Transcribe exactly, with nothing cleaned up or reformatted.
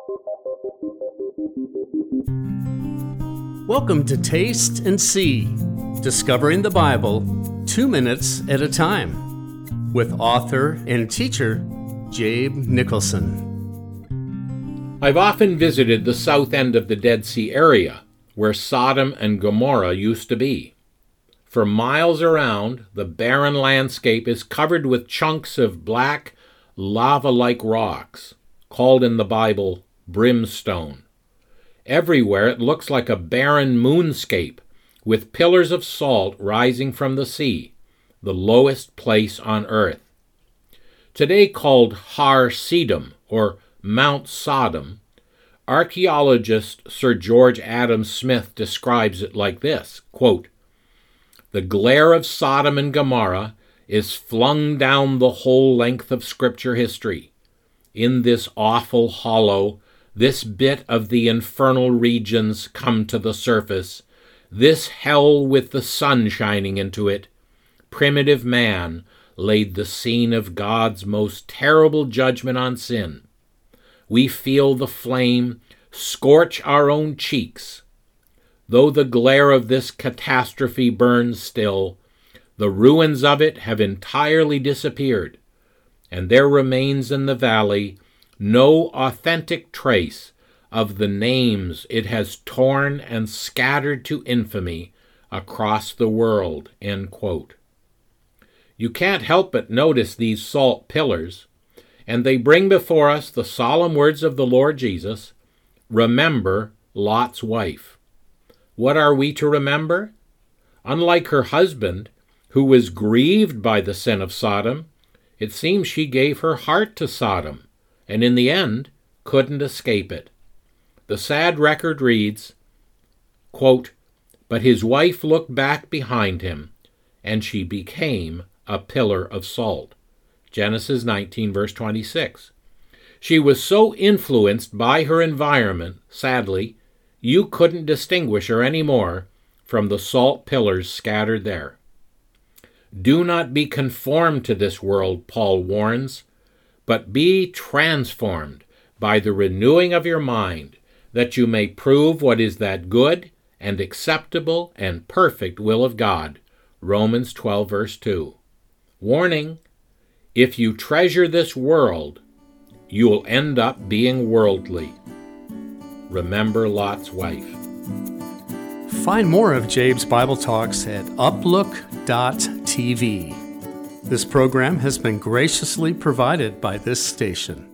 Welcome to Taste and See, Discovering the Bible, two minutes at a time, with author and teacher Jabe Nicholson. I've often visited the south end of the Dead Sea area, where Sodom and Gomorrah used to be. For miles around, the barren landscape is covered with chunks of black, lava-like rocks, called in the Bible brimstone. Everywhere it looks like a barren moonscape, with pillars of salt rising from the sea, the lowest place on earth. Today called Har Siddim, or Mount Sodom, archaeologist Sir George Adam Smith describes it like this, quote, "The glare of Sodom and Gomorrah is flung down the whole length of Scripture history. In this awful hollow, this bit of the infernal regions come to the surface, this hell with the sun shining into it, primitive man laid the scene of God's most terrible judgment on sin. We feel the flame scorch our own cheeks. Though the glare of this catastrophe burns still, the ruins of it have entirely disappeared, and there remains in the valley no authentic trace of the names it has torn and scattered to infamy across the world." End quote. You can't help but notice these salt pillars, and they bring before us the solemn words of the Lord Jesus, "Remember Lot's wife." What are we to remember? Unlike her husband, who was grieved by the sin of Sodom, it seems she gave her heart to Sodom, and in the end couldn't escape it. The sad record reads, quote, "But his wife looked back behind him, and she became a pillar of salt." Genesis nineteen, verse twenty-six. She was so influenced by her environment, sadly, you couldn't distinguish her any more from the salt pillars scattered there. Do not be conformed to this world, Paul warns, but be transformed by the renewing of your mind, that you may prove what is that good and acceptable and perfect will of God. Romans twelve, verse two. Warning, if you treasure this world, you will end up being worldly. Remember Lot's wife. Find more of Jabe's Bible Talks at uplook dot t v. This program has been graciously provided by this station.